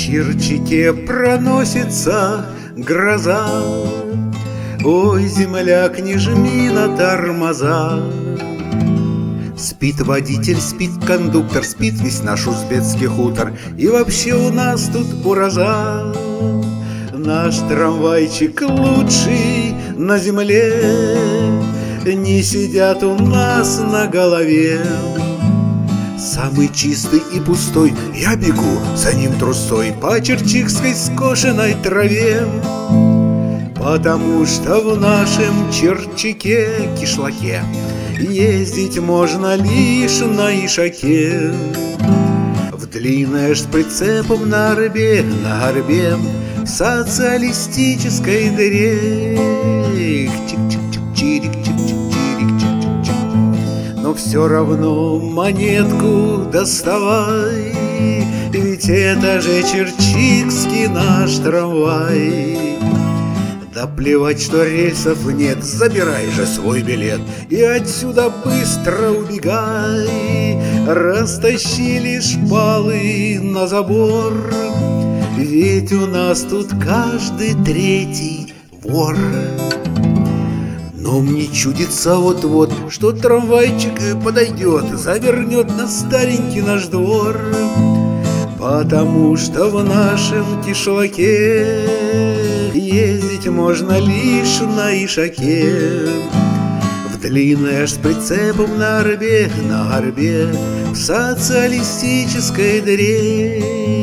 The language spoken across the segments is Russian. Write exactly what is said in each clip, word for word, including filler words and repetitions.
Черчике проносится гроза. Ой, земляк, не жми на тормоза. Спит водитель, спит кондуктор, спит весь наш узбекский хутор. И вообще у нас тут урожай. Наш трамвайчик лучший на земле. Не сидят у нас на голове. Самый чистый и пустой, я бегу за ним трусой по черчикской скошенной траве. Потому что в нашем Черчике-кишлаке ездить можно лишь на ишаке. В длинной с прицепом на горбе, на горбе, в социалистической дыре. Но все равно монетку доставай, ведь это же черчикский наш трамвай. Да плевать, что рельсов нет, забирай же свой билет и отсюда быстро убегай. Растащили шпалы на забор, ведь у нас тут каждый третий вор. Но мне чудится вот-вот, что трамвайчик подойдет, завернет на старенький наш двор. Потому что в нашем кишлаке ездить можно лишь на ишаке. В длинной аж с прицепом на горбе, на горбе, в социалистической дыре.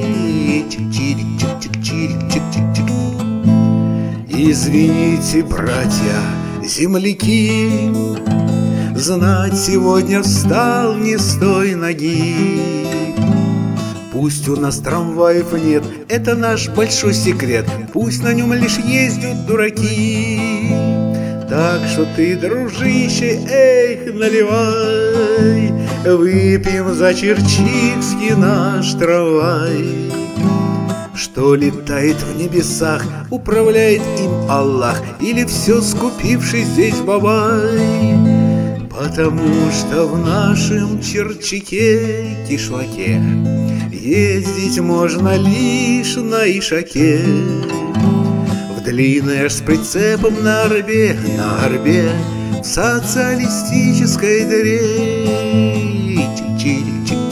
Чик-чирик-чик-чик-чирик-чик-чик-чик. Извините, братья, земляки, знать сегодня встал не с той ноги. Пусть у нас трамваев нет, это наш большой секрет, пусть на нем лишь ездят дураки. Так что ты, дружище, эх, наливай, выпьем за черчикский наш трамвай, что летает в небесах, управляет им Аллах, или все скупивший здесь бабай. Потому что в нашем Черчике-кишлаке ездить можно лишь на ишаке. В длинной аж с прицепом на горбе, на горбе, в социалистической дыре. Чик-чирик-чик.